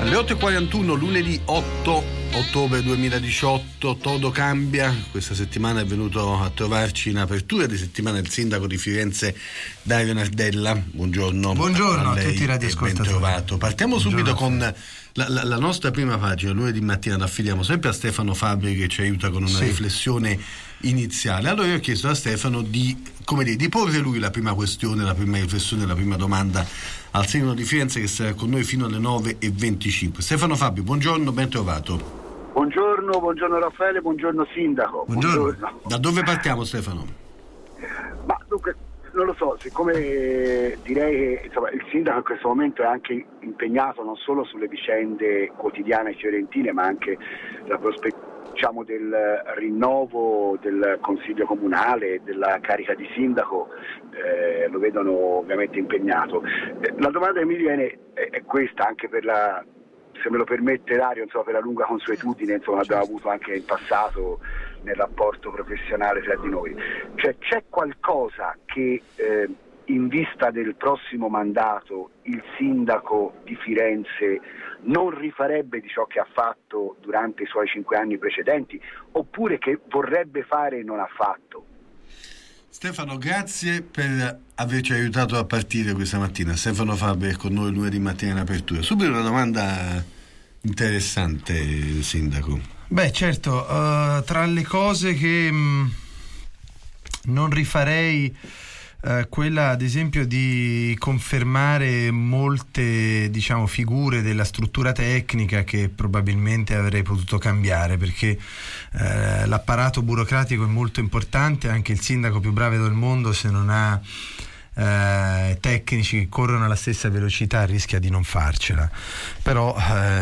Alle 8.41, lunedì 8 ottobre 2018, todo cambia. Questa settimana è venuto a trovarci in apertura di settimana il sindaco di Firenze, Dario Nardella. Buongiorno. Buongiorno a tutti i radioascoltatori. Ben trovato. Partiamo subito con la nostra prima pagina. Lunedì mattina la affidiamo sempre a Stefano Fabbri, che ci aiuta con una riflessione iniziale. Allora io ho chiesto a Stefano di porre lui la prima questione, la prima riflessione, la prima domanda al sindaco di Firenze, che sarà con noi fino alle 9.25. Stefano Fabbri, buongiorno, ben trovato. Buongiorno Raffaele, buongiorno sindaco. Buongiorno. Da dove partiamo, Stefano? Ma dunque, non lo so, siccome direi che il sindaco in questo momento è anche impegnato non solo sulle vicende quotidiane fiorentine, ma anche la prospettiva del rinnovo del consiglio comunale, della carica di sindaco, lo vedono ovviamente impegnato. La domanda che mi viene è questa, anche per se me lo permette Dario, per la lunga consuetudine abbiamo avuto anche in passato nel rapporto professionale tra di noi. Cioè, c'è qualcosa che in vista del prossimo mandato il sindaco di Firenze non rifarebbe di ciò che ha fatto durante i suoi 5 anni precedenti, oppure che vorrebbe fare e non ha fatto? Stefano, grazie per averci aiutato a partire questa mattina. Stefano Fabbri è con noi lunedì mattina in apertura. Subito una domanda interessante, sindaco. Beh, certo, tra le cose che non rifarei, quella ad esempio di confermare molte figure della struttura tecnica che probabilmente avrei potuto cambiare, perché l'apparato burocratico è molto importante. Anche il sindaco più bravo del mondo, se non ha tecnici che corrono alla stessa velocità, rischia di non farcela. Però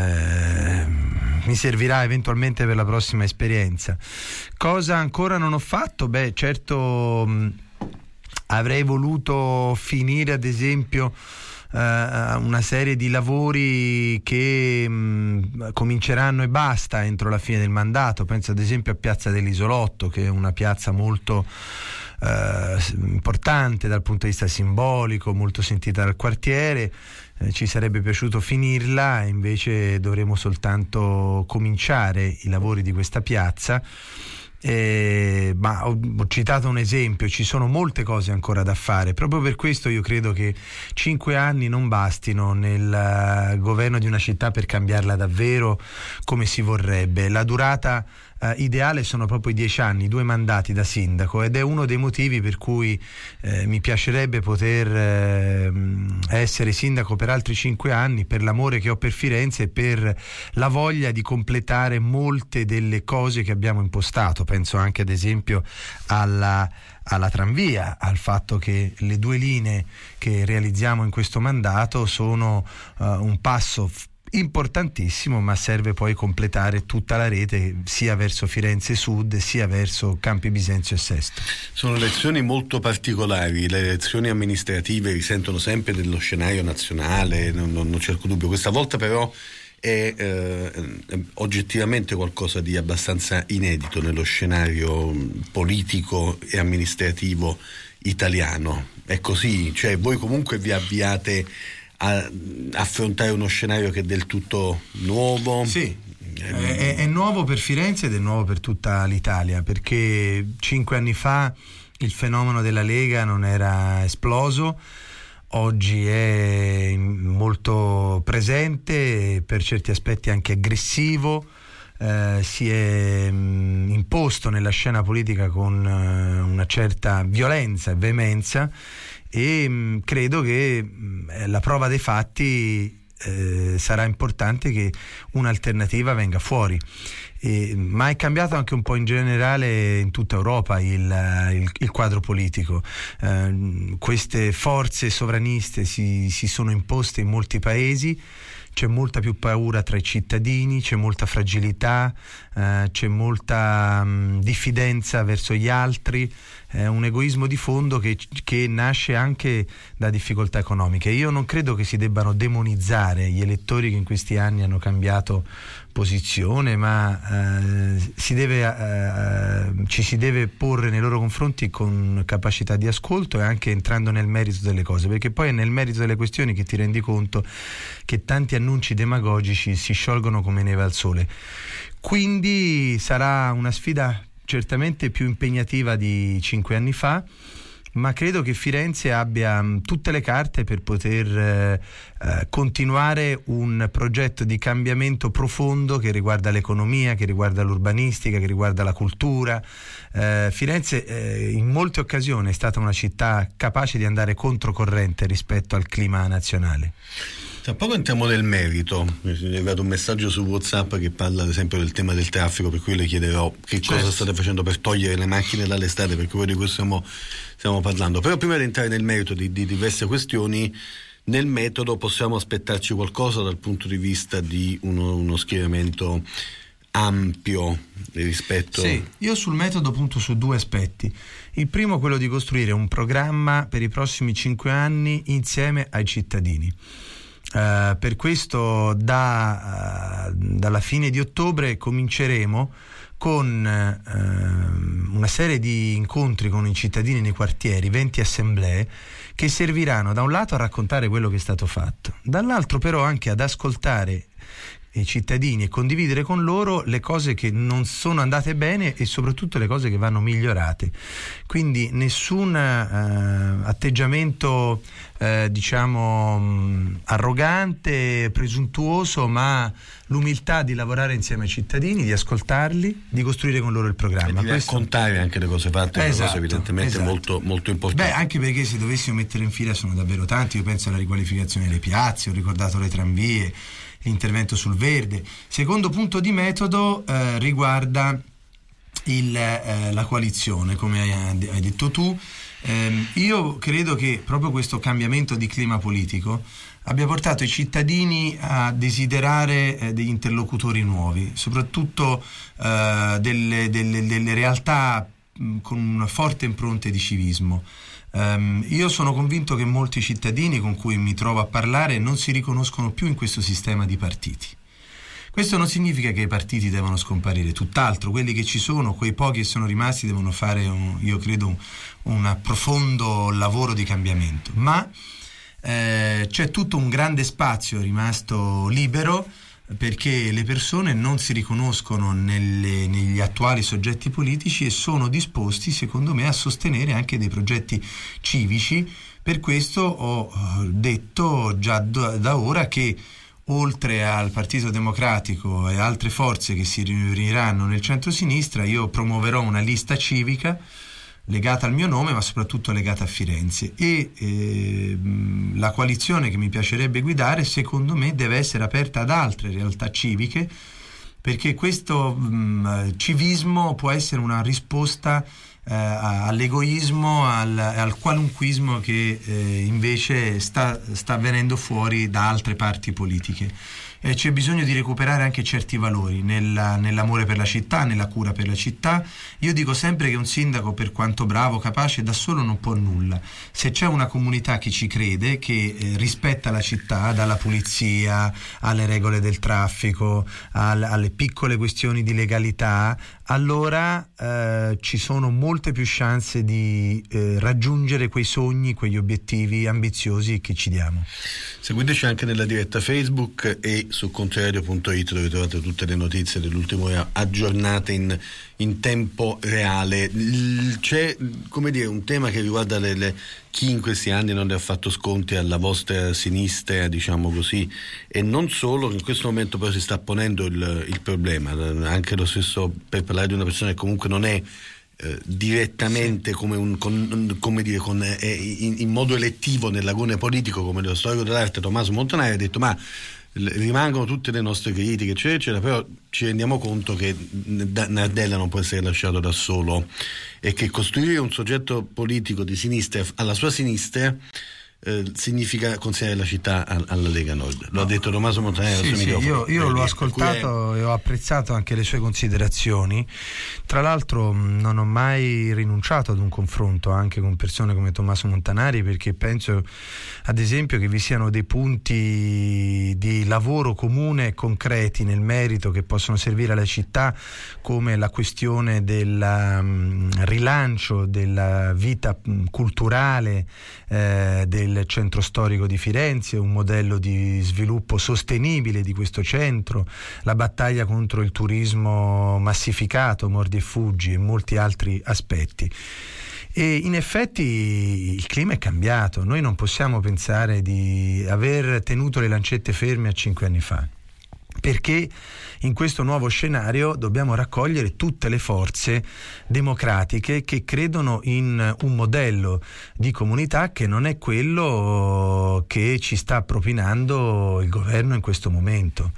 mi servirà eventualmente per la prossima esperienza. Cosa ancora non ho fatto? Beh, certo, avrei voluto finire ad esempio una serie di lavori che cominceranno e basta entro la fine del mandato. Penso ad esempio a Piazza dell'Isolotto, che è una piazza molto importante dal punto di vista simbolico, molto sentita dal quartiere. Ci sarebbe piaciuto finirla, invece dovremo soltanto cominciare i lavori di questa piazza. Ma ho citato un esempio, ci sono molte cose ancora da fare. Proprio per questo io credo che 5 anni non bastino nel governo di una città per cambiarla davvero come si vorrebbe. La durata ideale sono proprio i 10 anni, 2 mandati da sindaco, ed è uno dei motivi per cui mi piacerebbe poter essere sindaco per altri 5 anni, per l'amore che ho per Firenze e per la voglia di completare molte delle cose che abbiamo impostato. Penso anche ad esempio alla tranvia, al fatto che le 2 linee che realizziamo in questo mandato sono un passo importantissimo, ma serve poi completare tutta la rete, sia verso Firenze Sud sia verso Campi Bisenzio e Sesto. Sono elezioni molto particolari, le elezioni amministrative risentono sempre dello scenario nazionale, non c'è alcun dubbio. Questa volta però è oggettivamente qualcosa di abbastanza inedito nello scenario politico e amministrativo italiano. È così? Cioè voi comunque vi avviate a affrontare uno scenario che è del tutto nuovo? Sì, è nuovo per Firenze ed è nuovo per tutta l'Italia, perché 5 anni fa il fenomeno della Lega non era esploso. Oggi è molto presente, per certi aspetti anche aggressivo, si è imposto nella scena politica con una certa violenza e veemenza, e credo che la prova dei fatti sarà importante che un'alternativa venga fuori. Ma è cambiato anche un po' in generale in tutta Europa il quadro politico. Queste forze sovraniste si sono imposte in molti paesi. C'è molta più paura tra i cittadini, c'è molta fragilità, c'è molta diffidenza verso gli altri, un egoismo di fondo che nasce anche da difficoltà economiche. Io non credo che si debbano demonizzare gli elettori che in questi anni hanno cambiato posizione, ma ci si deve porre nei loro confronti con capacità di ascolto e anche entrando nel merito delle cose, perché poi è nel merito delle questioni che ti rendi conto che tanti annunci demagogici si sciolgono come neve al sole. Quindi sarà una sfida certamente più impegnativa di 5 anni fa, ma credo che Firenze abbia tutte le carte per poter continuare un progetto di cambiamento profondo che riguarda l'economia, che riguarda l'urbanistica, che riguarda la cultura. Firenze in molte occasioni è stata una città capace di andare controcorrente rispetto al clima nazionale. Tra poco entriamo nel merito. Mi è arrivato un messaggio su WhatsApp che parla ad esempio del tema del traffico, per cui le chiederò che cosa state facendo per togliere le macchine dalle strade, perché poi di questo stiamo parlando. Però prima di entrare nel merito di diverse questioni, nel metodo possiamo aspettarci qualcosa dal punto di vista di uno schieramento ampio rispetto... Sì, io sul metodo punto su 2 aspetti. Il primo è quello di costruire un programma per i prossimi 5 anni insieme ai cittadini. Per questo dalla fine di ottobre cominceremo con una serie di incontri con i cittadini nei quartieri, 20 assemblee, che serviranno da un lato a raccontare quello che è stato fatto, dall'altro però anche ad ascoltare i cittadini e condividere con loro le cose che non sono andate bene e soprattutto le cose che vanno migliorate. Quindi nessun atteggiamento arrogante, presuntuoso, ma l'umiltà di lavorare insieme ai cittadini, di ascoltarli, di costruire con loro il programma. E di raccontare anche le cose fatte, è una cosa evidentemente molto, molto importante. Anche perché se dovessimo mettere in fila sono davvero tanti. Io penso alla riqualificazione delle piazze, ho ricordato le tranvie, l'intervento sul verde. Secondo punto di metodo riguarda la coalizione, come hai detto tu. Io credo che proprio questo cambiamento di clima politico abbia portato i cittadini a desiderare degli interlocutori nuovi, soprattutto delle realtà con una forte impronta di civismo. Io sono convinto che molti cittadini con cui mi trovo a parlare non si riconoscono più in questo sistema di partiti. Questo non significa che i partiti devono scomparire, tutt'altro, quelli che ci sono, quei pochi che sono rimasti, devono fare, io credo, un profondo lavoro di cambiamento, ma c'è tutto un grande spazio rimasto libero, perché le persone non si riconoscono negli attuali soggetti politici e sono disposti, secondo me, a sostenere anche dei progetti civici. Per questo ho detto già da ora che oltre al Partito Democratico e altre forze che si riuniranno nel centro-sinistra, io promuoverò una lista civica legata al mio nome, ma soprattutto legata a Firenze, e la coalizione che mi piacerebbe guidare, secondo me, deve essere aperta ad altre realtà civiche, perché questo civismo può essere una risposta all'egoismo, al qualunquismo che invece sta venendo fuori da altre parti politiche. C'è bisogno di recuperare anche certi valori nell'amore per la città, nella cura per la città. Io dico sempre che un sindaco, per quanto bravo, capace, da solo non può nulla. Se c'è una comunità che ci crede, che rispetta la città, dalla pulizia alle regole del traffico, alle piccole questioni di legalità, allora ci sono molte più chance di raggiungere quei sogni, quegli obiettivi ambiziosi che ci diamo. Seguiteci anche nella diretta Facebook e su Controradio.it, dove trovate tutte le notizie dell'ultimo ora aggiornate in tempo reale. C'è, come dire, un tema che riguarda chi in questi anni non le ha fatto sconti alla vostra sinistra, diciamo così, e non solo. In questo momento però si sta ponendo il problema, anche lo stesso, per parlare di una persona che comunque non è direttamente in modo elettivo nell'agone politico, come lo storico dell'arte Tommaso Montanari, ha detto: ma rimangono tutte le nostre critiche eccetera, però ci rendiamo conto che Nardella non può essere lasciato da solo e che costruire un soggetto politico di sinistra alla sua sinistra significa consegnare la città alla Lega Nord. Lo ha detto Tommaso Montanaro. Io l'ho ascoltato e ho apprezzato anche le sue considerazioni. Tra l'altro non ho mai rinunciato ad un confronto anche con persone come Tommaso Montanari, perché penso ad esempio che vi siano dei punti di lavoro comune e concreti nel merito che possono servire alla città, come la questione del rilancio della vita culturale del centro storico di Firenze, un modello di sviluppo sostenibile di questo centro, la battaglia contro il turismo massificato, mordi e fuggi e molti altri aspetti. E in effetti il clima è cambiato. Noi non possiamo pensare di aver tenuto le lancette ferme a 5 anni fa, perché in questo nuovo scenario dobbiamo raccogliere tutte le forze democratiche che credono in un modello di comunità che non è quello che ci sta propinando il governo in questo momento.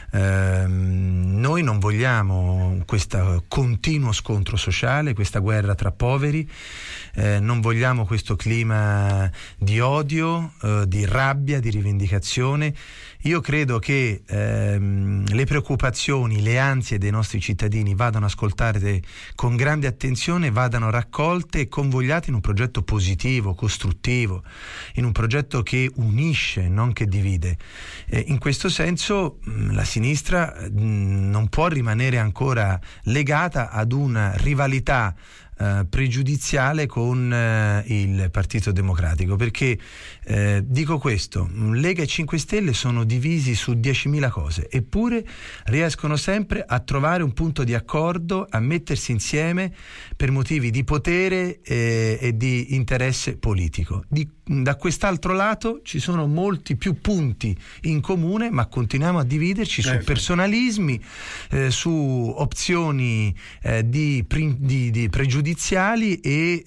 Noi non vogliamo questo continuo scontro sociale, questa guerra tra poveri, non vogliamo questo clima di odio, di rabbia, di rivendicazione. Io credo che le preoccupazioni, le ansie dei nostri cittadini vadano ascoltate con grande attenzione, vadano raccolte e convogliate in un progetto positivo, costruttivo, in un progetto che unisce, non che divide. In questo senso la sinistra non può rimanere ancora legata ad una rivalità pregiudiziale con il Partito Democratico, perché dico questo: Lega e 5 Stelle sono divisi su 10.000 cose, eppure riescono sempre a trovare un punto di accordo, a mettersi insieme per motivi di potere e di interesse politico. Da quest'altro lato ci sono molti più punti in comune, ma continuiamo a dividerci su personalismi, su opzioni di pregiudiziali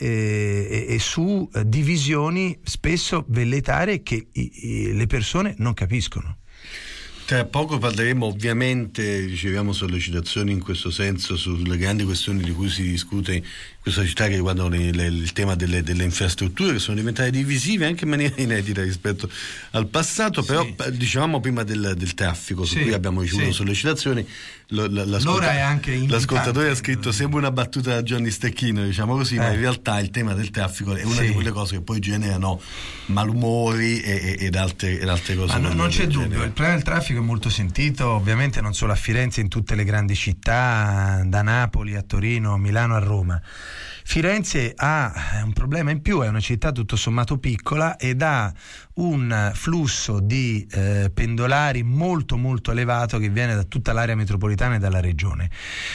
e su divisioni spesso velletarie che le persone non capiscono. Tra poco parleremo, ovviamente riceviamo sollecitazioni in questo senso sulle grandi questioni di cui si discute in questa città, che riguardano il tema delle infrastrutture, che sono diventate divisive anche in maniera inedita rispetto al passato. Però dicevamo prima del traffico, su cui abbiamo ricevuto sollecitazioni. L'ascoltatore ha scritto: sembra una battuta da Gianni Stecchino, diciamo così, ma in realtà il tema del traffico è una di quelle cose che poi generano malumori ed altre cose. Ma non c'è dubbio, il problema del traffico è molto sentito, ovviamente non solo a Firenze, in tutte le grandi città, da Napoli a Torino, Milano a Roma. Firenze ha un problema in più, è una città tutto sommato piccola ed ha un flusso di pendolari molto molto elevato che viene da tutta l'area metropolitana e dalla regione.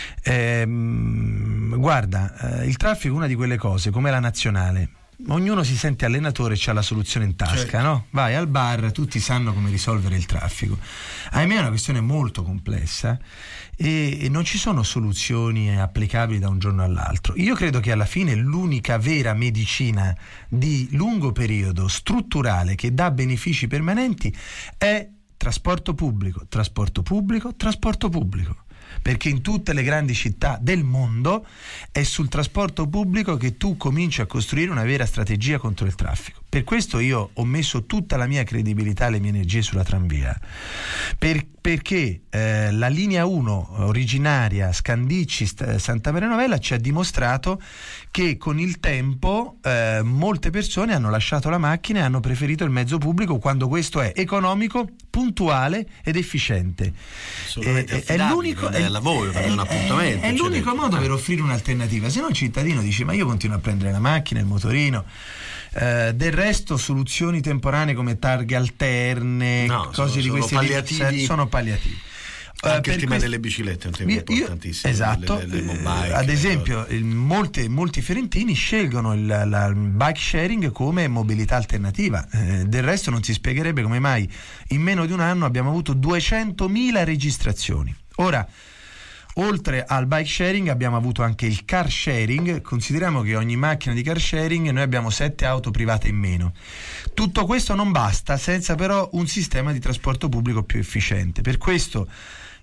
Il traffico è una di quelle cose, come la nazionale. Ognuno si sente allenatore e c'ha la soluzione in tasca, no? Vai al bar, tutti sanno come risolvere il traffico. Ahimè è una questione molto complessa e non ci sono soluzioni applicabili da un giorno all'altro. Io credo che alla fine l'unica vera medicina di lungo periodo, strutturale, che dà benefici permanenti è trasporto pubblico, trasporto pubblico, trasporto pubblico. Perché in tutte le grandi città del mondo è sul trasporto pubblico che tu cominci a costruire una vera strategia contro il traffico. Per questo io ho messo tutta la mia credibilità e le mie energie sulla tranvia, perché la linea 1 originaria Scandicci-Santa Maria Novella ci ha dimostrato che con il tempo molte persone hanno lasciato la macchina e hanno preferito il mezzo pubblico quando questo è economico, puntuale ed efficiente. È l'unico lavoro, è un appuntamento. È l'unico modo per offrire un'alternativa. Se no il cittadino dice: ma io continuo a prendere la macchina, il motorino. Del resto soluzioni temporanee come targhe alterne, cose di questi tipi sono palliativi. Anche il tema delle biciclette è un tema importantissimo. Esatto, le mobile, ad esempio molti fiorentini scelgono il bike sharing come mobilità alternativa. Del resto non si spiegherebbe come mai in meno di un anno abbiamo avuto 200.000 registrazioni. Ora, oltre al bike sharing abbiamo avuto anche il car sharing. Consideriamo che ogni macchina di car sharing noi abbiamo 7 auto private in meno. Tutto questo non basta senza però un sistema di trasporto pubblico più efficiente. Per questo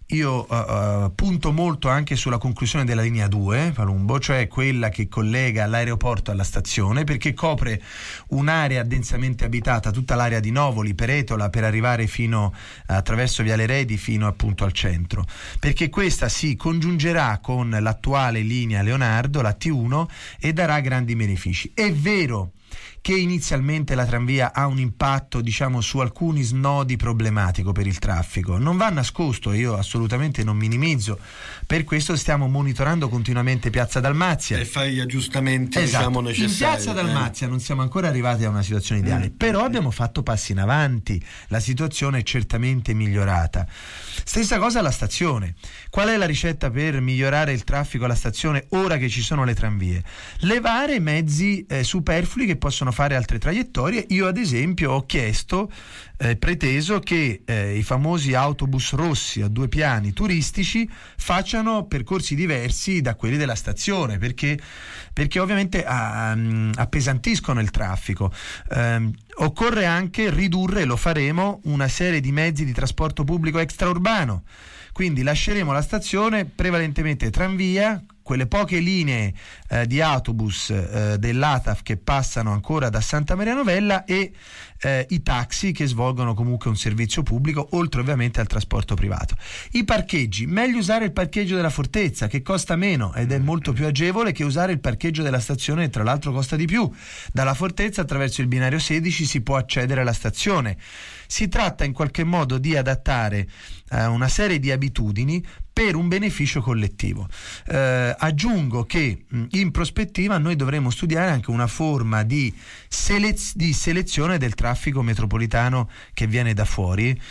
io punto molto anche sulla conclusione della linea 2 Palumbo, cioè quella che collega l'aeroporto alla stazione, perché copre un'area densamente abitata, tutta l'area di Novoli, Peretola, per arrivare fino attraverso Viale Redi fino appunto al centro, perché questa si congiungerà con l'attuale linea Leonardo, la T1, e darà grandi benefici. È vero che inizialmente la tranvia ha un impatto, diciamo, su alcuni snodi problematico per il traffico, non va nascosto, io assolutamente non minimizzo, per questo stiamo monitorando continuamente Piazza Dalmazia e fare gli aggiustamenti, esatto, diciamo, necessari. In Piazza Dalmazia non siamo ancora arrivati a una situazione ideale, però abbiamo fatto passi in avanti, la situazione è certamente migliorata. Stessa cosa alla stazione. Qual è la ricetta per migliorare il traffico alla stazione ora che ci sono le tranvie? Levare mezzi superflui che possono fare altre traiettorie. Io ad esempio ho chiesto, preteso che i famosi autobus rossi a 2 piani turistici facciano percorsi diversi da quelli della stazione, perché ovviamente appesantiscono il traffico. Occorre anche ridurre, lo faremo, una serie di mezzi di trasporto pubblico extraurbano, quindi lasceremo la stazione prevalentemente tranvia, quelle poche linee di autobus dell'ATAF che passano ancora da Santa Maria Novella e i taxi che svolgono comunque un servizio pubblico, oltre ovviamente al trasporto privato. I parcheggi, meglio usare il parcheggio della Fortezza, che costa meno ed è molto più agevole che usare il parcheggio della stazione, che tra l'altro costa di più. Dalla Fortezza attraverso il binario 16 si può accedere alla stazione. Si tratta in qualche modo di adattare una serie di abitudini per un beneficio collettivo. Aggiungo che in prospettiva noi dovremo studiare anche una forma di selezione del traffico metropolitano che viene da fuori,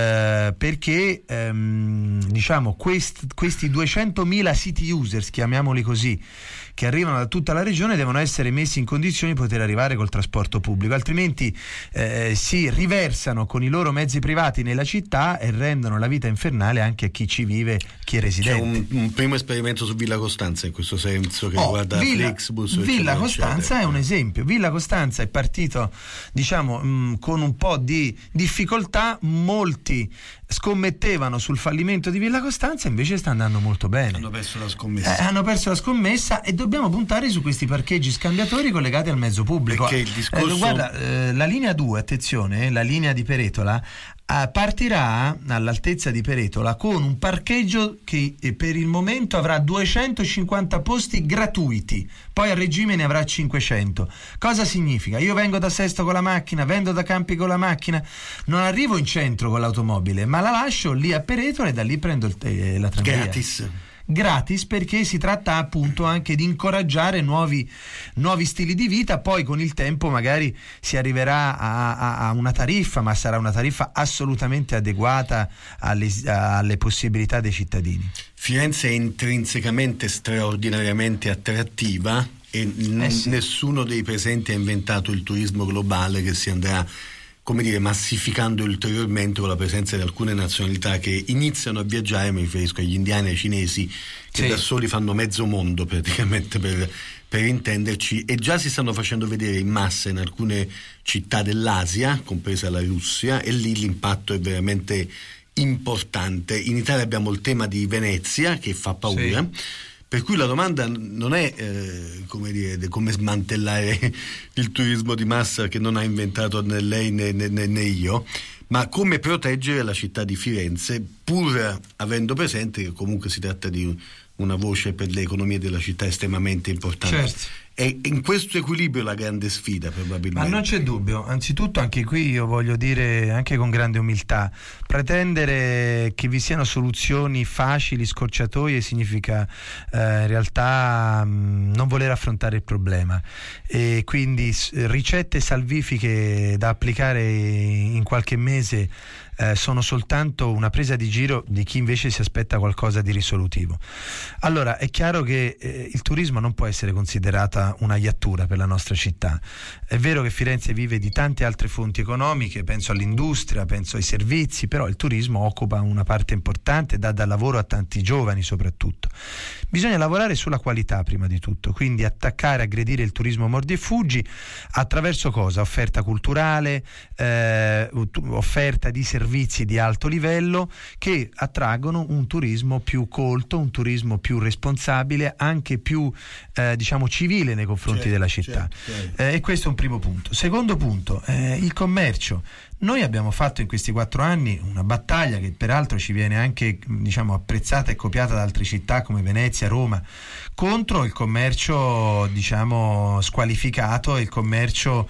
perché diciamo questi 200.000 city users, chiamiamoli così, che arrivano da tutta la regione, devono essere messi in condizioni di poter arrivare col trasporto pubblico, altrimenti si riversano con i loro mezzi privati nella città e rendono la vita infernale anche a chi ci vive, chi è residente. C'è un primo esperimento su Villa Costanza in questo senso, che riguarda Flixbus. Villa Costanza è un esempio. Villa Costanza è partito, diciamo, con un po' di difficoltà. Molti scommettevano sul fallimento di Villa Costanza, invece sta andando molto bene. Hanno perso la scommessa. E dobbiamo puntare su questi parcheggi scambiatori collegati al mezzo pubblico. Perché il discorso... guarda, la linea 2, attenzione, la linea di Peretola partirà all'altezza di Peretola con un parcheggio che per il momento avrà 250 posti gratuiti, poi a regime ne avrà 500. Cosa significa? Io vengo da Sesto con la macchina, vengo da Campi con la macchina, non arrivo in centro con l'automobile, ma la lascio lì a Peretola e da lì prendo la tranvia. Gratis, perché si tratta appunto anche di incoraggiare nuovi stili di vita. Poi con il tempo magari si arriverà a una tariffa, ma sarà una tariffa assolutamente adeguata alle possibilità dei cittadini. Firenze è intrinsecamente straordinariamente attrattiva e nessuno dei presenti ha inventato il turismo globale che si andrà, come dire, massificando ulteriormente con la presenza di alcune nazionalità che iniziano a viaggiare. Mi riferisco agli indiani e ai cinesi, che da soli fanno mezzo mondo praticamente, per intenderci, e già si stanno facendo vedere in massa in alcune città dell'Asia, compresa la Russia, e lì l'impatto è veramente importante. In Italia abbiamo il tema di Venezia che fa paura. Per cui la domanda non è come smantellare il turismo di massa che non ha inventato né lei né io, ma come proteggere la città di Firenze, pur avendo presente che comunque si tratta di una voce per le economie della città estremamente importante. Certo. È in questo equilibrio la grande sfida, probabilmente. Ma non c'è dubbio. Anzitutto anche qui io voglio dire, anche con grande umiltà, pretendere che vi siano soluzioni facili, scorciatoie, significa in realtà non voler affrontare il problema, e quindi ricette salvifiche da applicare in qualche mese sono soltanto una presa di giro di chi invece si aspetta qualcosa di risolutivo. Allora è chiaro che il turismo non può essere considerata stata una iattura per la nostra città. È vero che Firenze vive di tante altre fonti economiche, penso all'industria, penso ai servizi, però il turismo occupa una parte importante, dà lavoro a tanti giovani soprattutto. Bisogna lavorare sulla qualità prima di tutto, quindi attaccare, aggredire il turismo mordi e fuggi attraverso cosa? Offerta culturale, offerta di servizi di alto livello che attraggono un turismo più colto, un turismo più responsabile, anche più civile nei confronti della città. E questo è un primo punto. Secondo punto, il commercio. Noi abbiamo fatto in questi 4 anni una battaglia che peraltro ci viene anche apprezzata e copiata da altre città come Venezia, Roma, contro il commercio squalificato, il commercio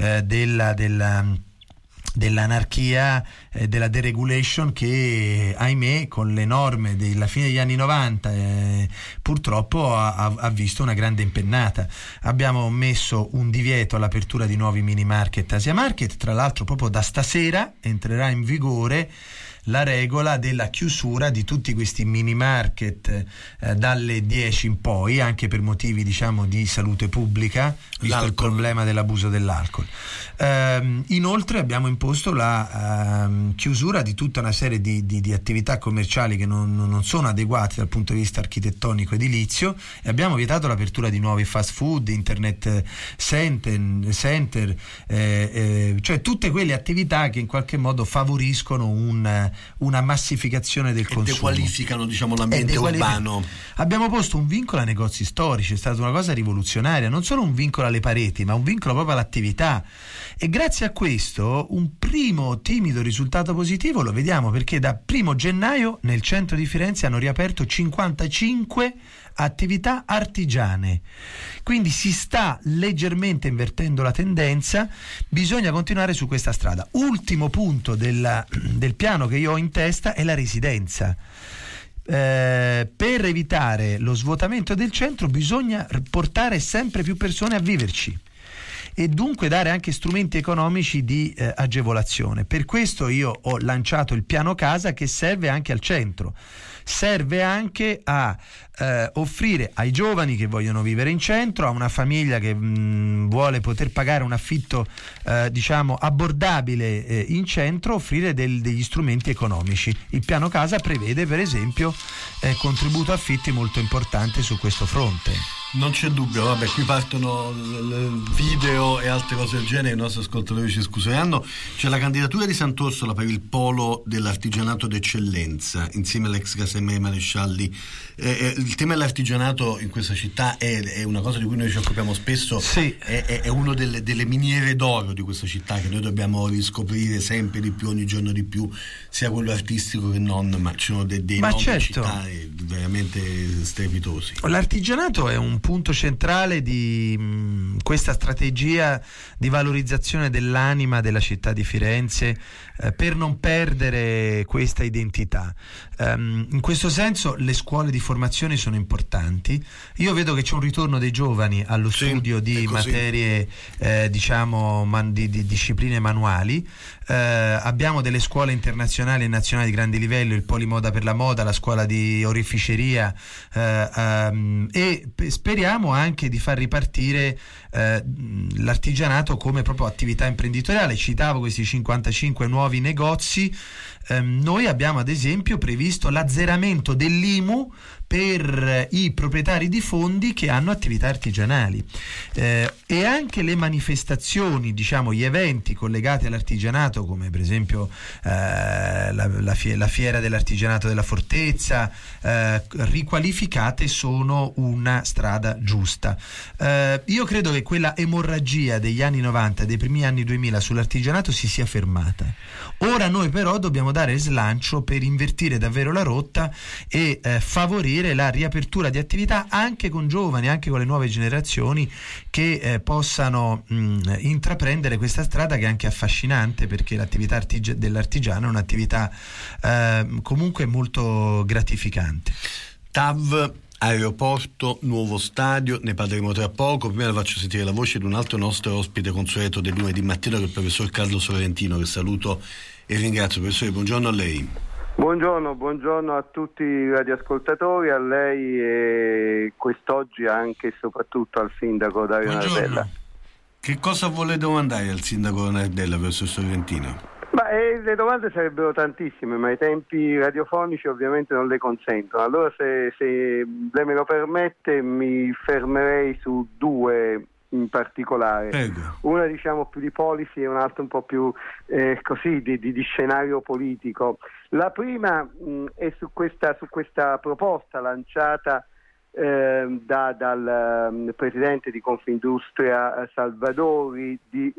dell'anarchia, della deregulation che, ahimè, con le norme della fine degli anni 90 purtroppo ha visto una grande impennata. Abbiamo messo un divieto all'apertura di nuovi mini market, Asia Market. Tra l'altro proprio da stasera entrerà in vigore la regola della chiusura di tutti questi mini market dalle 10 in poi, anche per motivi di salute pubblica, visto il problema dell'abuso dell'alcol. Inoltre abbiamo imposto la chiusura di tutta una serie di attività commerciali che non sono adeguate dal punto di vista architettonico edilizio, e abbiamo vietato l'apertura di nuovi fast food, internet center, cioè tutte quelle attività che in qualche modo favoriscono una massificazione del consumo. Dequalificano l'ambiente urbano. Abbiamo posto un vincolo ai negozi storici, è stata una cosa rivoluzionaria, non solo un vincolo alle pareti, ma un vincolo proprio all'attività, e grazie a questo un primo timido risultato positivo lo vediamo, perché da 1 gennaio nel centro di Firenze hanno riaperto 55 attività artigiane, quindi si sta leggermente invertendo la tendenza. Bisogna continuare su questa strada. Ultimo punto del piano che io ho in testa è la residenza. Per evitare lo svuotamento del centro bisogna portare sempre più persone a viverci e dunque dare anche strumenti economici di agevolazione. Per questo io ho lanciato il piano casa, che serve anche al centro, serve anche a offrire ai giovani che vogliono vivere in centro, a una famiglia che vuole poter pagare un affitto abbordabile in centro, offrire degli strumenti economici. Il piano casa prevede per esempio contributo affitti molto importante su questo fronte. Non c'è dubbio, qui partono video e altre cose del genere, i nostri ascoltatori ci scuseranno. C'è la candidatura di Sant'Orsola per il polo dell'artigianato d'eccellenza insieme all'ex Caserme Marescialli. Il tema dell'artigianato in questa città è una cosa di cui noi ci occupiamo spesso, sì. È uno delle miniere d'oro di questa città che noi dobbiamo riscoprire sempre di più, ogni giorno di più, sia quello artistico che non, ma ci sono dei nomi, certo, città veramente strepitosi. L'artigianato è un punto centrale di questa strategia di valorizzazione dell'anima della città di Firenze, per non perdere questa identità. In questo senso le scuole di formazione sono importanti. Io vedo che c'è un ritorno dei giovani allo studio di materie di discipline manuali. Abbiamo delle scuole internazionali e nazionali di grande livello, il Polimoda per la moda, la scuola di oreficeria, e speriamo anche di far ripartire l'artigianato come proprio attività imprenditoriale. Citavo questi 55 nuovi negozi. Noi abbiamo ad esempio previsto l'azzeramento dell'IMU per i proprietari di fondi che hanno attività artigianali, e anche le manifestazioni, gli eventi collegati all'artigianato, come per esempio la fiera dell'artigianato della Fortezza, riqualificate, sono una strada giusta. Io credo che quella emorragia degli anni 90 e dei primi anni 2000 sull'artigianato si sia fermata. Ora noi però dobbiamo dare slancio per invertire davvero la rotta e favorire la riapertura di attività anche con giovani, anche con le nuove generazioni che possano intraprendere questa strada, che è anche affascinante, perché l'attività dell'artigiano è un'attività comunque molto gratificante. TAV, aeroporto, nuovo stadio, ne parleremo tra poco. Prima le faccio sentire la voce di un altro nostro ospite consueto del lunedì mattina, che è il professor Carlo Sorrentino, che saluto e ringrazio. Professore, buongiorno a lei. Buongiorno a tutti i radioascoltatori, a lei e quest'oggi anche e soprattutto al sindaco Dario Nardella. Che cosa vuole domandare al sindaco Nardella verso il Sorrentino? Le domande sarebbero tantissime, ma i tempi radiofonici ovviamente non le consentono. Allora se lei me lo permette mi fermerei su due in particolare. Prego. Una diciamo più di policy e un'altra un po' più così di scenario politico. La prima è su questa proposta lanciata dal presidente di Confindustria Salvadori di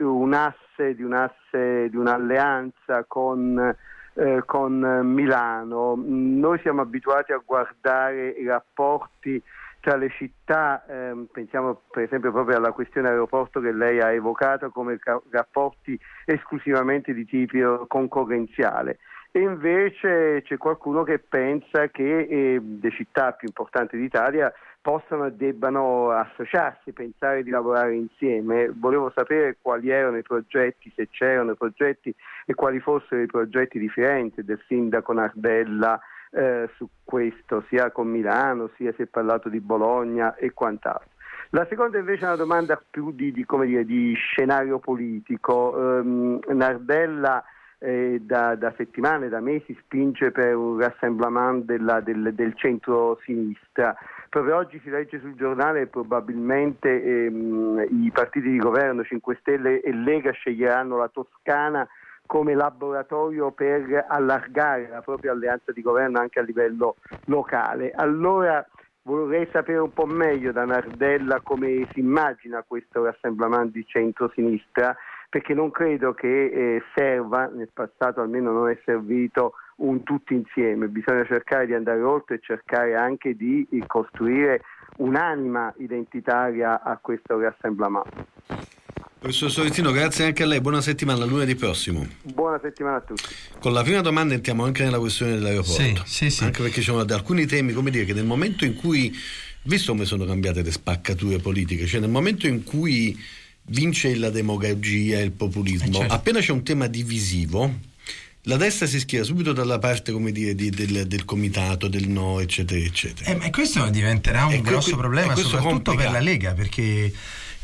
un'alleanza con Milano. Noi siamo abituati a guardare i rapporti tra le città, pensiamo per esempio proprio alla questione aeroporto che lei ha evocato, come rapporti esclusivamente di tipo concorrenziale. E invece c'è qualcuno che pensa che le città più importanti d'Italia possano e debbano associarsi, pensare di lavorare insieme. Volevo sapere quali erano i progetti, se c'erano i progetti e quali fossero i progetti di Firenze, del sindaco Nardella su questo, sia con Milano, sia si è parlato di Bologna e quant'altro. La seconda invece è una domanda più di scenario politico. Nardella da settimane, da mesi spinge per un rassemblement del centro-sinistra. Proprio oggi si legge sul giornale che probabilmente i partiti di governo 5 Stelle e Lega sceglieranno la Toscana come laboratorio per allargare la propria alleanza di governo anche a livello locale. Allora vorrei sapere un po' meglio da Nardella come si immagina questo rassemblement di centro-sinistra, perché non credo che serva, nel passato almeno non è servito, un tutti insieme. Bisogna cercare di andare oltre e cercare anche di costruire un'anima identitaria a questo rassemblement. Professor Sorrentino, grazie anche a lei, buona settimana, lunedì prossimo. Buona settimana a tutti. Con la prima domanda entriamo anche nella questione dell'aeroporto, sì. Anche perché ci sono alcuni temi, come dire, che nel momento in cui, visto come sono cambiate le spaccature politiche, cioè nel momento in cui vince la demagogia e il populismo, certo. Appena c'è un tema divisivo, la destra si schiera subito dalla parte, come dire, del comitato, del no, eccetera, eccetera. Ma questo diventerà un grosso problema, soprattutto per la Lega, perché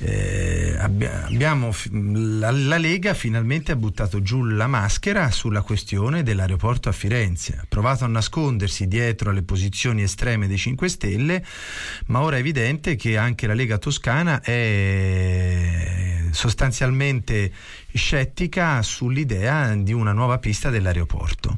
la Lega finalmente ha buttato giù la maschera sulla questione dell'aeroporto a Firenze, ha provato a nascondersi dietro alle posizioni estreme dei 5 Stelle, ma ora è evidente che anche la Lega toscana è sostanzialmente scettica sull'idea di una nuova pista dell'aeroporto.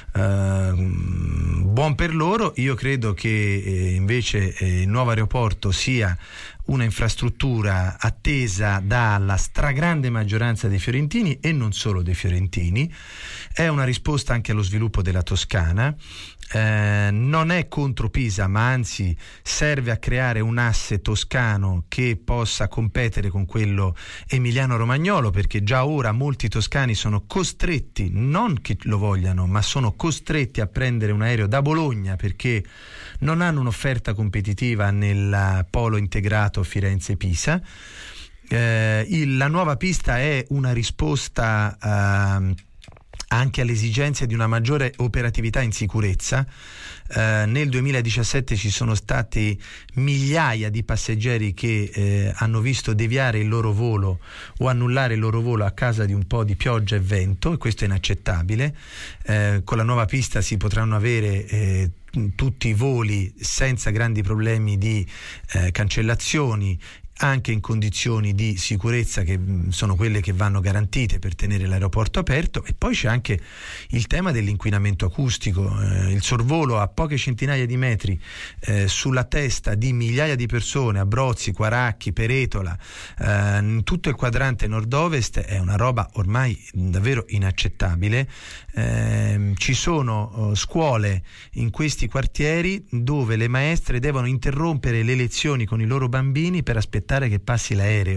Buon per loro. Io credo che invece il nuovo aeroporto sia una infrastruttura attesa dalla stragrande maggioranza dei fiorentini e non solo dei fiorentini. È una risposta anche allo sviluppo della Toscana. Non è contro Pisa, ma anzi serve a creare un asse toscano che possa competere con quello emiliano-romagnolo, perché già ora molti toscani sono costretti, non che lo vogliano, ma sono costretti a prendere un aereo da Bologna perché non hanno un'offerta competitiva nel polo integrato Firenze-Pisa. La nuova pista è una risposta anche alle esigenze di una maggiore operatività in sicurezza. Nel 2017 ci sono stati migliaia di passeggeri che hanno visto deviare il loro volo o annullare il loro volo a causa di un po' di pioggia e vento, e questo è inaccettabile. Con la nuova pista si potranno avere tutti i voli senza grandi problemi di cancellazioni, anche in condizioni di sicurezza che sono quelle che vanno garantite per tenere l'aeroporto aperto. E poi c'è anche il tema dell'inquinamento acustico, il sorvolo a poche centinaia di metri sulla testa di migliaia di persone a Brozzi, Quaracchi, Peretola, in tutto il quadrante nord-ovest è una roba ormai davvero inaccettabile. Ci sono scuole in questi quartieri dove le maestre devono interrompere le lezioni con i loro bambini per aspettare che passi l'aereo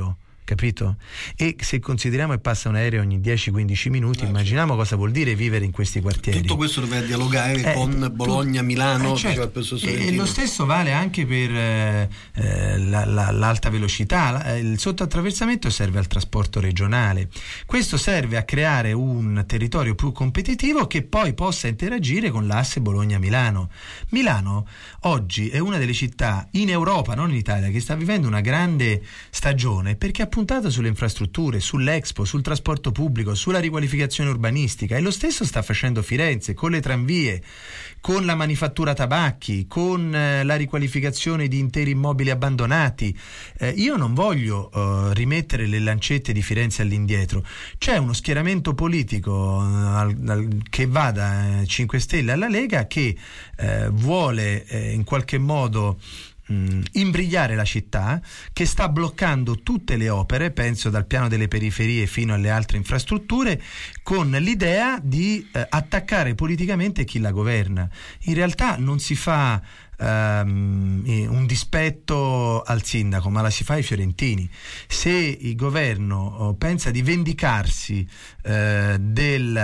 capito? E se consideriamo che passa un aereo ogni 10-15 minuti, immaginiamo cosa vuol dire vivere in questi quartieri. Tutto questo doveva dialogare con Bologna, Milano, certo. E lo stesso vale anche per l'alta velocità. Il sottoattraversamento serve al trasporto regionale, questo serve a creare un territorio più competitivo che poi possa interagire con l'asse Bologna-Milano. Milano oggi è una delle città in Europa, non in Italia, che sta vivendo una grande stagione perché ha puntato sulle infrastrutture, sull'Expo, sul trasporto pubblico, sulla riqualificazione urbanistica, e lo stesso sta facendo Firenze con le tranvie, con la manifattura tabacchi, con la riqualificazione di interi immobili abbandonati. Io non voglio rimettere le lancette di Firenze all'indietro. C'è uno schieramento politico che va da 5 Stelle alla Lega che vuole in qualche modo imbrigliare la città, che sta bloccando tutte le opere, penso dal piano delle periferie fino alle altre infrastrutture, con l'idea di attaccare politicamente chi la governa. In realtà non si fa un dispetto al sindaco, ma la si fa ai fiorentini. Se il governo pensa di vendicarsi del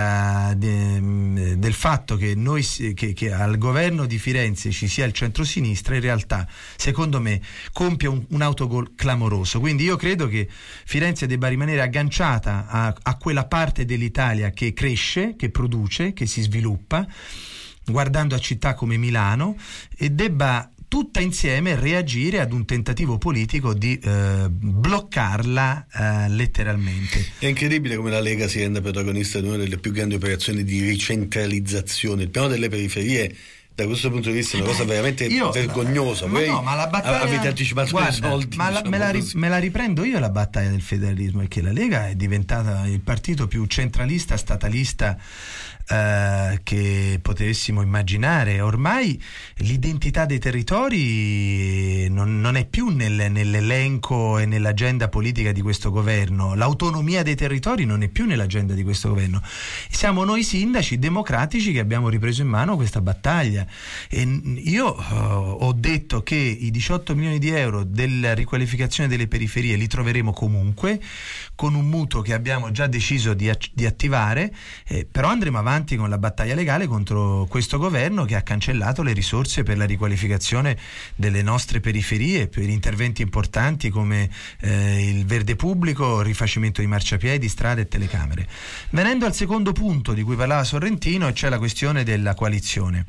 fatto che noi che al governo di Firenze ci sia il centrosinistra, in realtà secondo me compie un autogol clamoroso. Quindi io credo che Firenze debba rimanere agganciata a quella parte dell'Italia che cresce, che produce, che si sviluppa, guardando a città come Milano, e debba tutta insieme reagire ad un tentativo politico di bloccarla letteralmente. È incredibile come la Lega si renda protagonista di una delle più grandi operazioni di ricentralizzazione. Il piano delle periferie, da questo punto di vista, è una cosa veramente vergognosa. Ma la battaglia, avete anticipato i soldi. Ma me la riprendo io la battaglia del federalismo, perché la Lega è diventata il partito più centralista, statalista che potessimo immaginare. Ormai l'identità dei territori non è più nell'elenco e nell'agenda politica di questo governo. L'autonomia dei territori non è più nell'agenda di questo governo. Siamo noi sindaci democratici che abbiamo ripreso in mano questa battaglia, e io ho detto che i 18 milioni di euro della riqualificazione delle periferie li troveremo comunque, con un mutuo che abbiamo già deciso di attivare, però andremo avanti con la battaglia legale contro questo governo che ha cancellato le risorse per la riqualificazione delle nostre periferie, per interventi importanti come il verde pubblico, il rifacimento di marciapiedi, strade e telecamere. Venendo al secondo punto di cui parlava Sorrentino, e cioè la questione della coalizione.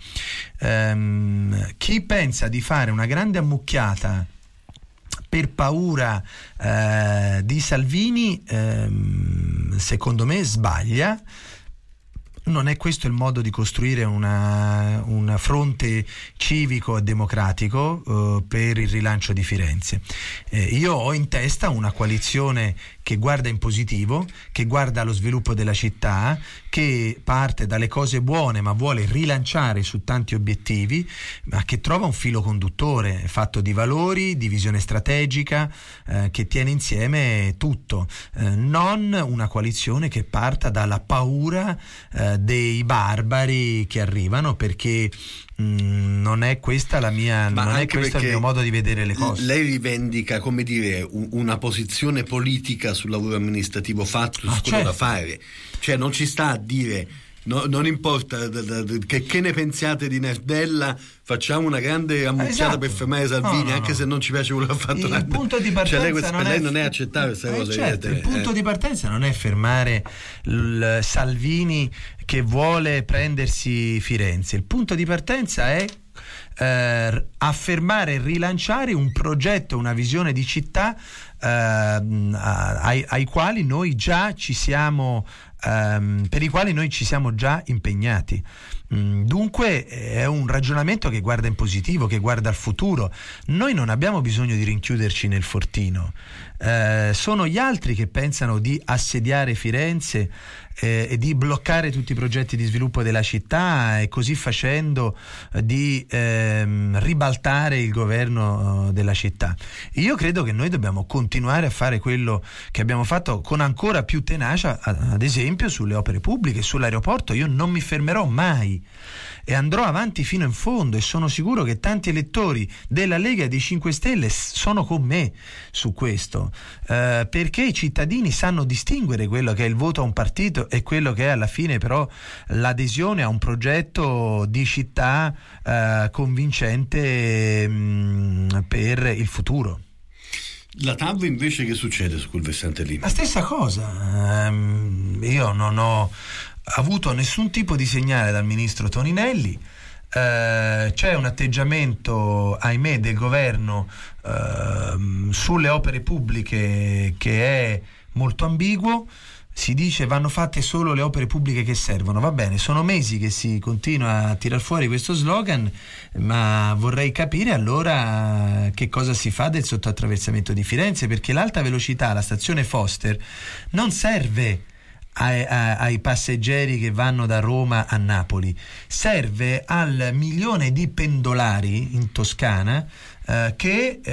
Chi pensa di fare una grande ammucchiata per paura di Salvini, secondo me sbaglia. Non è questo il modo di costruire un fronte civico e democratico per il rilancio di Firenze. Io ho in testa una coalizione che guarda in positivo, che guarda allo sviluppo della città, che parte dalle cose buone ma vuole rilanciare su tanti obiettivi, ma che trova un filo conduttore fatto di valori, di visione strategica, che tiene insieme tutto, non una coalizione che parta dalla paura dei barbari che arrivano, perché non è questa la mia, non è questo il mio modo di vedere le cose. Lei rivendica, come dire, una posizione politica sul lavoro amministrativo fatto, su quello certo da fare, cioè non ci sta a dire non importa che ne pensiate di Nardella, facciamo una grande ammucchiata per fermare Salvini, anche se non ci piace quello che ha fatto. Il punto di partenza per lei non è accettabile questa cosa. Certo, il punto di partenza non è fermare Salvini che vuole prendersi Firenze. Il punto di partenza è affermare e rilanciare un progetto, una visione di città ai quali noi già ci siamo per i quali noi ci siamo già impegnati. Dunque è un ragionamento che guarda in positivo, che guarda al futuro. Noi non abbiamo bisogno di rinchiuderci nel fortino, sono gli altri che pensano di assediare Firenze e di bloccare tutti i progetti di sviluppo della città, e così facendo di ribaltare il governo della città. Io credo che noi dobbiamo continuare a fare quello che abbiamo fatto con ancora più tenacia, ad esempio sulle opere pubbliche, sull'aeroporto. Io non mi fermerò mai, e andrò avanti fino in fondo, e sono sicuro che tanti elettori della Lega e dei 5 Stelle sono con me su questo, perché i cittadini sanno distinguere quello che è il voto a un partito e quello che è alla fine però l'adesione a un progetto di città convincente per il futuro. La TAV invece che succede su quel versante lì? La stessa cosa, io non ho avuto nessun tipo di segnale dal ministro Toninelli, c'è un atteggiamento, ahimè, del governo sulle opere pubbliche che è molto ambiguo. Si dice vanno fatte solo le opere pubbliche che servono, va bene, sono mesi che si continua a tirar fuori questo slogan, ma vorrei capire allora che cosa si fa del sottoattraversamento di Firenze, perché l'alta velocità, la stazione Foster, non serve ai passeggeri che vanno da Roma a Napoli, serve al milione di pendolari in Toscana che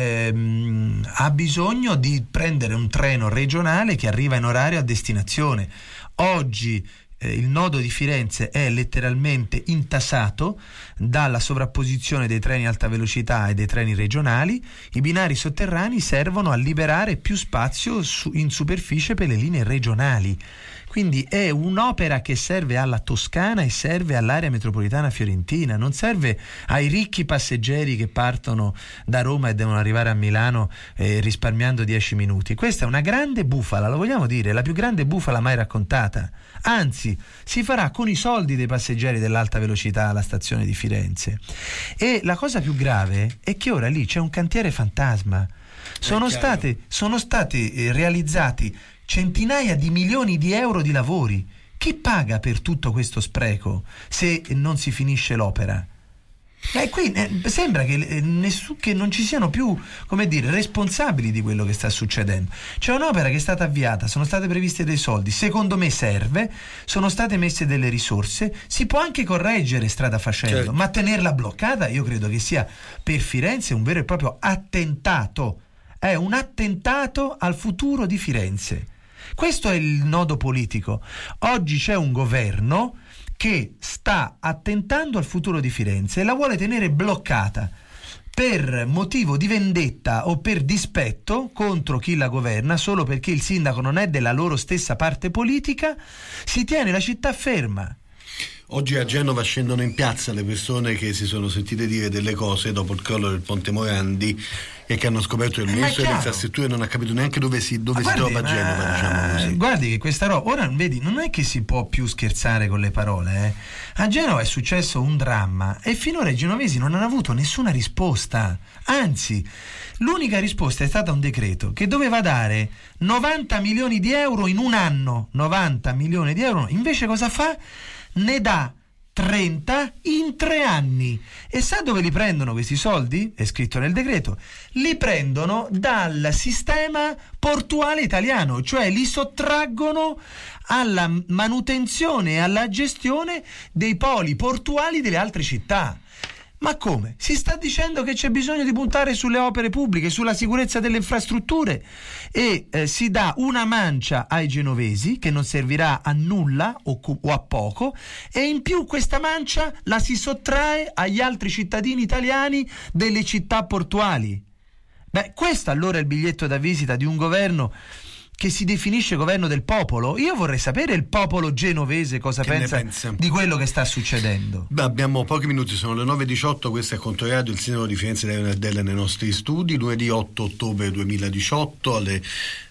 ha bisogno di prendere un treno regionale che arriva in orario a destinazione. Oggi il nodo di Firenze è letteralmente intasato dalla sovrapposizione dei treni alta velocità e dei treni regionali. I binari sotterranei servono a liberare più spazio in superficie per le linee regionali. Quindi è un'opera che serve alla Toscana e serve all'area metropolitana fiorentina, non serve ai ricchi passeggeri che partono da Roma e devono arrivare a Milano risparmiando 10 minuti. Questa è una grande bufala, lo vogliamo dire, la più grande bufala mai raccontata. Anzi, si farà con i soldi dei passeggeri dell'alta velocità alla stazione di Firenze. E la cosa più grave è che ora lì c'è un cantiere fantasma. Sono stati realizzati centinaia di milioni di euro di lavori. Chi paga per tutto questo spreco se non si finisce l'opera? E qui sembra che non ci siano più, come dire, responsabili di quello che sta succedendo. C'è un'opera che è stata avviata, sono state previste dei soldi, secondo me serve, sono state messe delle risorse, si può anche correggere strada facendo, certo. Ma tenerla bloccata io credo che sia per Firenze un vero e proprio attentato. È un attentato al futuro di Firenze. Questo è il nodo politico. Oggi c'è un governo che sta attentando al futuro di Firenze e la vuole tenere bloccata per motivo di vendetta o per dispetto contro chi la governa, solo perché il sindaco non è della loro stessa parte politica. Si tiene la città ferma. Oggi a Genova scendono in piazza le persone che si sono sentite dire delle cose dopo il crollo del Ponte Morandi e che hanno scoperto che il ministro delle infrastrutture non ha capito neanche dove si trova Genova, diciamo così. Guardi che questa roba, ora vedi, non è che si può più scherzare con le parole. A Genova è successo un dramma e finora i genovesi non hanno avuto nessuna risposta. Anzi, l'unica risposta è stata un decreto che doveva dare 90 milioni di euro in un anno. 90 milioni di euro. Invece cosa fa? Ne dà 30 in 3 anni. E sa dove li prendono questi soldi? È scritto nel decreto. Li prendono dal sistema portuale italiano, cioè li sottraggono alla manutenzione e alla gestione dei poli portuali delle altre città. Ma come? Si sta dicendo che c'è bisogno di puntare sulle opere pubbliche, sulla sicurezza delle infrastrutture e si dà una mancia ai genovesi che non servirà a nulla o a poco, e in più questa mancia la si sottrae agli altri cittadini italiani delle città portuali. Beh, questo allora è il biglietto da visita di un governo che si definisce governo del popolo. Io vorrei sapere il popolo genovese cosa pensa di quello che sta succedendo. Beh, abbiamo pochi minuti, sono le 9:18, questo è Controradio, il sindaco di Firenze Dario Nardella nei nostri studi, lunedì 8 ottobre 2018 alle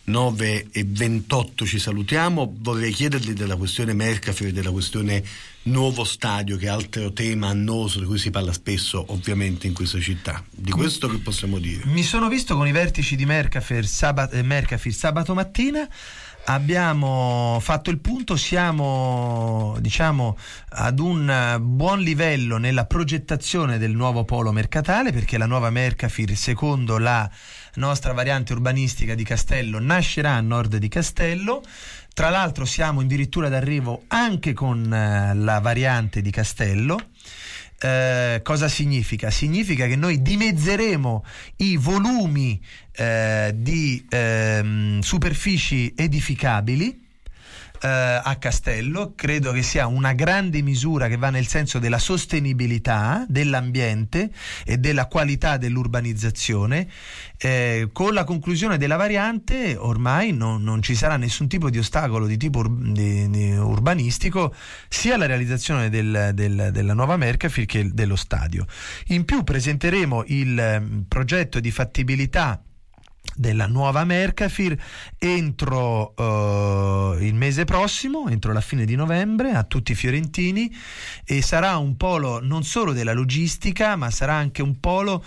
9:28 ci salutiamo. Vorrei chiedergli della questione Mercafir e della questione nuovo stadio, che è altro tema annoso di cui si parla spesso ovviamente in questa città. Di questo che possiamo dire? Mi sono visto con i vertici di Mercafir sabato mattina, abbiamo fatto il punto, siamo ad un buon livello nella progettazione del nuovo polo mercatale, perché la nuova Mercafir, secondo la nostra variante urbanistica di Castello, nascerà a nord di Castello. Tra l'altro siamo addirittura d'arrivo anche con la variante di Castello. Cosa significa? Significa che noi dimezzeremo i volumi di superfici edificabili, a Castello. Credo che sia una grande misura che va nel senso della sostenibilità dell'ambiente e della qualità dell'urbanizzazione. Con la conclusione della variante ormai non ci sarà nessun tipo di ostacolo di tipo urbanistico sia alla realizzazione della nuova Mercafil che dello stadio. In più presenteremo il progetto di fattibilità della nuova Mercafil entro il mese prossimo, entro la fine di novembre, a tutti i fiorentini, e sarà un polo non solo della logistica, ma sarà anche un polo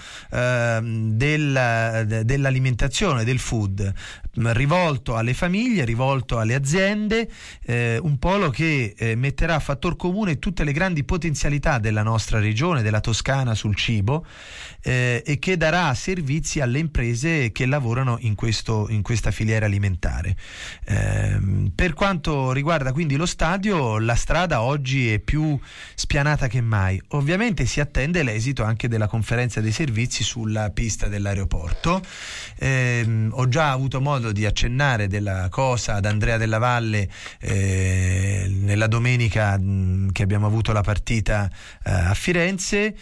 dell'alimentazione, del food, rivolto alle famiglie, rivolto alle aziende, un polo che metterà a fattor comune tutte le grandi potenzialità della nostra regione, della Toscana, sul cibo, e che darà servizi alle imprese che lavorano in questa filiera alimentare. Per quanto riguarda quindi lo stadio, la strada oggi è più spianata che mai. Ovviamente si attende l'esito anche della conferenza dei servizi sulla pista dell'aeroporto. Ho già avuto modo di accennare della cosa ad Andrea Della Valle nella domenica che abbiamo avuto la partita a Firenze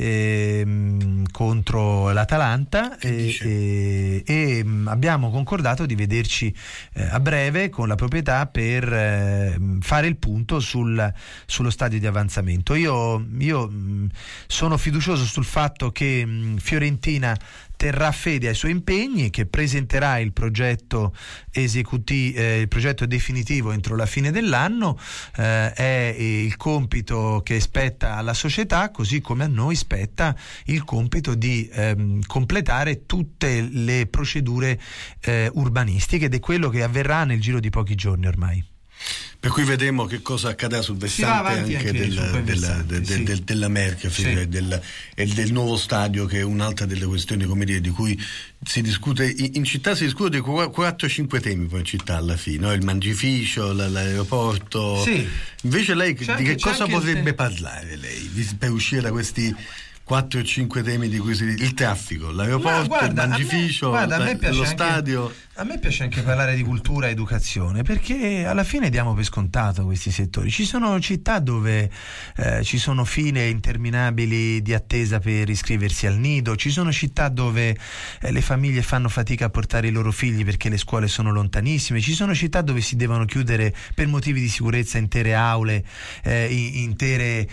contro l'Atalanta, e abbiamo concordato di vederci a breve con la proprietà per fare il punto sullo stadio di avanzamento. Io sono fiducioso sul fatto che Fiorentina terrà fede ai suoi impegni, che presenterà il progetto esecutivo, il progetto definitivo entro la fine dell'anno. È il compito che spetta alla società, così come a noi spetta il compito di completare tutte le procedure urbanistiche, ed è quello che avverrà nel giro di pochi giorni ormai. Per cui vedremo che cosa accadrà sul versante anche della Mercafil, sì, e del nuovo stadio, che è un'altra delle questioni, come dire, di cui si discute in città. Si discute di 4-5 temi poi in città alla fine, no? Il mangificio, l'aeroporto. Sì. Invece lei di che cosa potrebbe parlare lei per uscire da questi 4 o 5 temi di cui il traffico, l'aeroporto, il mangificio, lo stadio? A me piace anche parlare di cultura e educazione, perché alla fine diamo per scontato questi settori. Ci sono città dove ci sono file interminabili di attesa per iscriversi al nido, ci sono città dove le famiglie fanno fatica a portare i loro figli perché le scuole sono lontanissime, ci sono città dove si devono chiudere per motivi di sicurezza intere aule, intere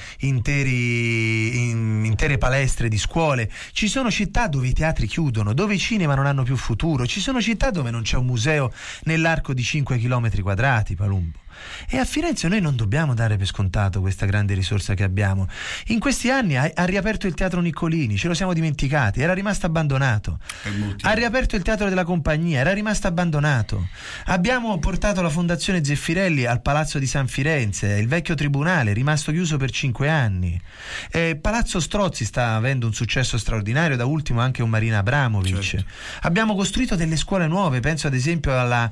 palestre di scuole, ci sono città dove i teatri chiudono, dove i cinema non hanno più futuro, ci sono città dove non c'è un museo nell'arco di 5 km quadrati, Palumbo. E a Firenze noi non dobbiamo dare per scontato questa grande risorsa che abbiamo. In questi anni ha riaperto il Teatro Niccolini, ce lo siamo dimenticati, era rimasto abbandonato. Ha riaperto il Teatro della Compagnia, era rimasto abbandonato. Abbiamo portato la Fondazione Zeffirelli al Palazzo di San Firenze, il vecchio tribunale, rimasto chiuso per 5 anni. Palazzo Strozzi sta avendo un successo straordinario, da ultimo anche un Marina Abramovic. Certo. Abbiamo costruito delle scuole nuove, penso ad esempio alla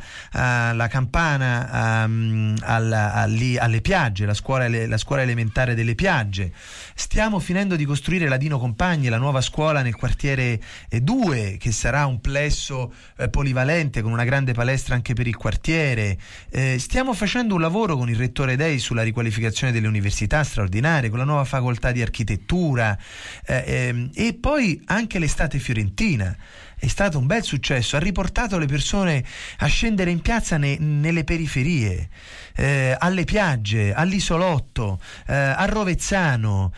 Campana, alle Piagge, la scuola elementare delle Piagge. Stiamo finendo di costruire la Dino Compagni, la nuova scuola nel quartiere 2, che sarà un plesso polivalente con una grande palestra anche per il quartiere. Stiamo facendo un lavoro con il rettore Dei sulla riqualificazione delle università straordinarie, con la nuova facoltà di architettura, e poi anche l'estate fiorentina è stato un bel successo, ha riportato le persone a scendere in piazza nelle periferie, alle Piagge, all'Isolotto, a Rovezzano,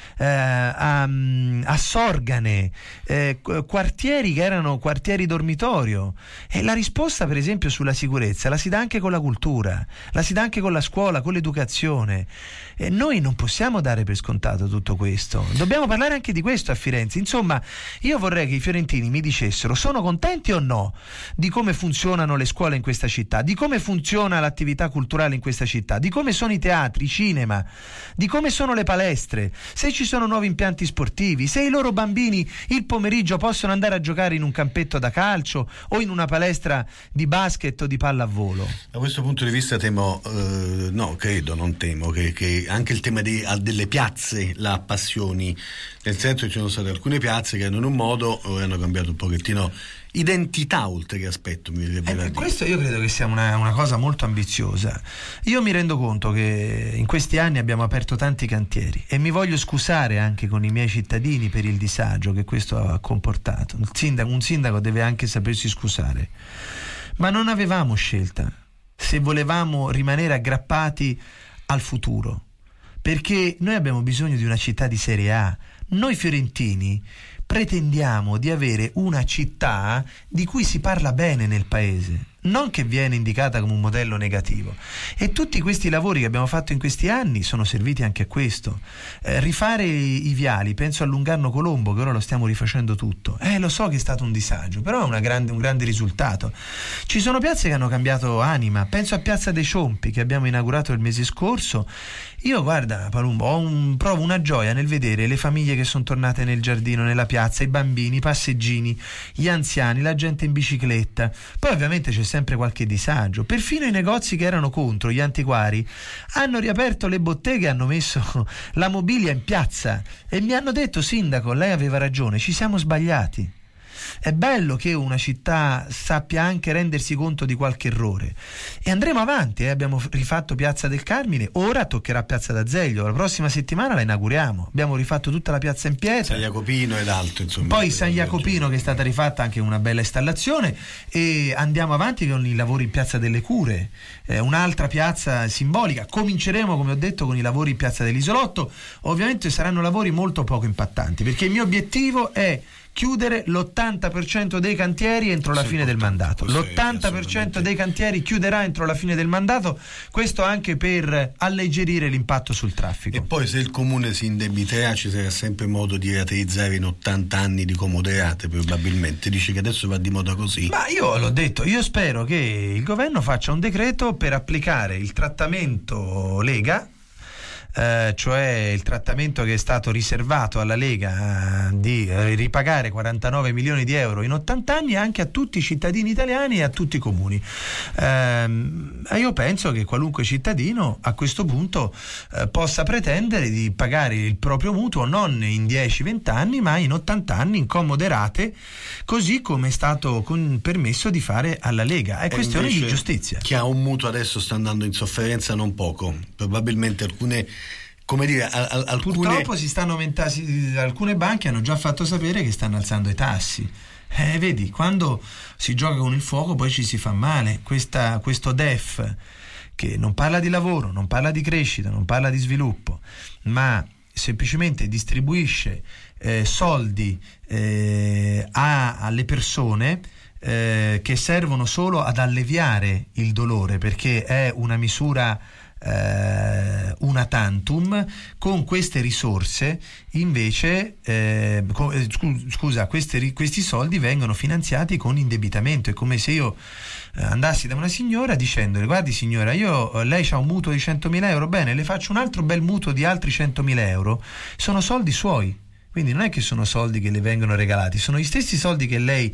a Sorgane, quartieri che erano quartieri dormitorio. E la risposta, per esempio, sulla sicurezza la si dà anche con la cultura, la si dà anche con la scuola, con l'educazione. E noi non possiamo dare per scontato tutto questo, dobbiamo parlare anche di questo a Firenze. Insomma, io vorrei che i fiorentini mi dicessero: sono contenti o no di come funzionano le scuole in questa città, di come funziona l'attività culturale in questa città, di come sono i teatri, i cinema, di come sono le palestre, se ci sono nuovi impianti sportivi, se i loro bambini il pomeriggio possono andare a giocare in un campetto da calcio o in una palestra di basket o di pallavolo. Da questo punto di vista temo, non temo che anche il tema delle piazze la appassioni, nel senso che ci sono state alcune piazze che hanno in un modo o hanno cambiato un pochettino identità oltre che aspetto, mi direbbe da dire. Questo io credo che sia una cosa molto ambiziosa. Io mi rendo conto che in questi anni abbiamo aperto tanti cantieri e mi voglio scusare anche con i miei cittadini per il disagio che questo ha comportato. Un sindaco deve anche sapersi scusare, ma non avevamo scelta se volevamo rimanere aggrappati al futuro, perché noi abbiamo bisogno di una città di serie A. Noi fiorentini pretendiamo di avere una città di cui si parla bene nel paese, non che viene indicata come un modello negativo. E tutti questi lavori che abbiamo fatto in questi anni sono serviti anche a questo. Rifare i viali, penso a Lungarno Colombo, che ora lo stiamo rifacendo tutto. Lo so che è stato un disagio, però è un grande risultato. Ci sono piazze che hanno cambiato anima, penso a Piazza dei Ciompi che abbiamo inaugurato il mese scorso. Io, guarda Palumbo, provo una gioia nel vedere le famiglie che sono tornate nel giardino, nella piazza, i bambini, i passeggini, gli anziani, la gente in bicicletta. Poi ovviamente c'è sempre qualche disagio, perfino i negozi che erano contro, gli antiquari, hanno riaperto le botteghe, hanno messo la mobilia in piazza e mi hanno detto: sindaco, lei aveva ragione, ci siamo sbagliati. È bello che una città sappia anche rendersi conto di qualche errore, e andremo avanti. Abbiamo rifatto Piazza del Carmine, ora toccherà Piazza d'Azeglio, la prossima settimana la inauguriamo. Abbiamo rifatto tutta la piazza in pietra, San Jacopino ed altro, insomma. Poi San Jacopino, che è stata rifatta anche una bella installazione, e andiamo avanti con i lavori in Piazza delle Cure, un'altra piazza simbolica. Cominceremo, come ho detto, con i lavori in Piazza dell'Isolotto. Ovviamente saranno lavori molto poco impattanti, perché il mio obiettivo è chiudere l'80% dei cantieri entro la fine del mandato. L'80% dei cantieri chiuderà entro la fine del mandato, questo anche per alleggerire l'impatto sul traffico. E poi se il comune si indebiterà ci sarà sempre modo di rateizzare in 80 anni di comoderate, probabilmente. Dici che adesso va di moda così? Ma io l'ho detto, io spero che il governo faccia un decreto per applicare il trattamento Lega, cioè il trattamento che è stato riservato alla Lega di ripagare 49 milioni di euro in 80 anni anche a tutti i cittadini italiani e a tutti i comuni. Io penso che qualunque cittadino a questo punto possa pretendere di pagare il proprio mutuo non in 10-20 anni ma in 80 anni in comoderate, così come è stato permesso di fare alla Lega. È questione di giustizia. Chi ha un mutuo adesso sta andando in sofferenza non poco, probabilmente alcune, come dire, purtroppo si stanno aumentando, alcune banche hanno già fatto sapere che stanno alzando i tassi. Vedi, quando si gioca con il fuoco poi ci si fa male. Questo DEF che non parla di lavoro, non parla di crescita, non parla di sviluppo, ma semplicemente distribuisce soldi alle persone che servono solo ad alleviare il dolore, perché è una misura una tantum. Con queste risorse invece questi soldi vengono finanziati con indebitamente. È come se io andassi da una signora dicendole: guardi signora, lei c'ha un mutuo di 100.000 euro, bene, le faccio un altro bel mutuo di altri 100.000 euro, sono soldi suoi. Quindi non è che sono soldi che le vengono regalati, sono gli stessi soldi che lei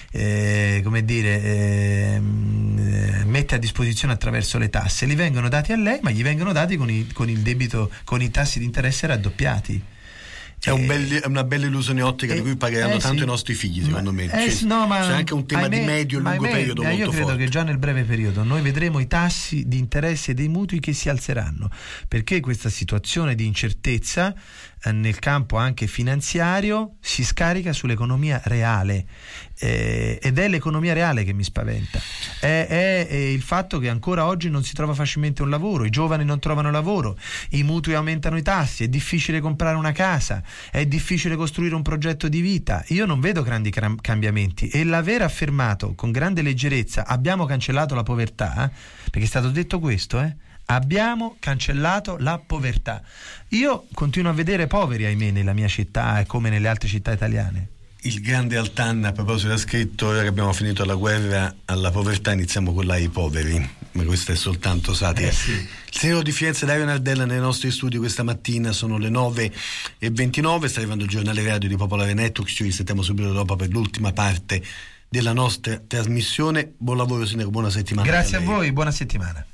mette a disposizione attraverso le tasse, li vengono dati a lei, ma gli vengono dati con il debito, con i tassi di interesse raddoppiati. È una bella illusione ottica di cui pagheranno tanto i nostri figli, secondo me. C'è anche un tema di medio e lungo periodo molto forte. Io credo che già nel breve periodo noi vedremo i tassi di interesse dei mutui che si alzeranno, perché questa situazione di incertezza nel campo anche finanziario si scarica sull'economia reale, ed è l'economia reale che mi spaventa. È il fatto che ancora oggi non si trova facilmente un lavoro, i giovani non trovano lavoro, i mutui aumentano i tassi, è difficile comprare una casa, è difficile costruire un progetto di vita. Io non vedo grandi cambiamenti, e l'aver affermato con grande leggerezza abbiamo cancellato la povertà, perché è stato detto questo, abbiamo cancellato la povertà. Io continuo a vedere poveri, ahimè, nella mia città e come nelle altre città italiane. Il grande Altan a proposito ha scritto: ora che abbiamo finito la guerra alla povertà iniziamo quella ai poveri. Ma questa è soltanto satira. Sì. Il sindaco di Firenze Dario Nardella nei nostri studi questa mattina, sono le 9:29, sta arrivando il giornale radio di Popolare Network, ci risentiamo subito dopo per l'ultima parte della nostra trasmissione. Buon lavoro sindaco, buona settimana. Grazie a voi, buona settimana.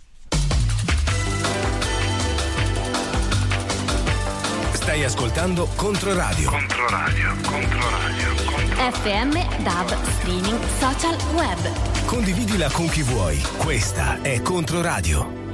Stai ascoltando Controradio. FM, DAB, streaming, social, web. Condividila con chi vuoi. Questa è Controradio.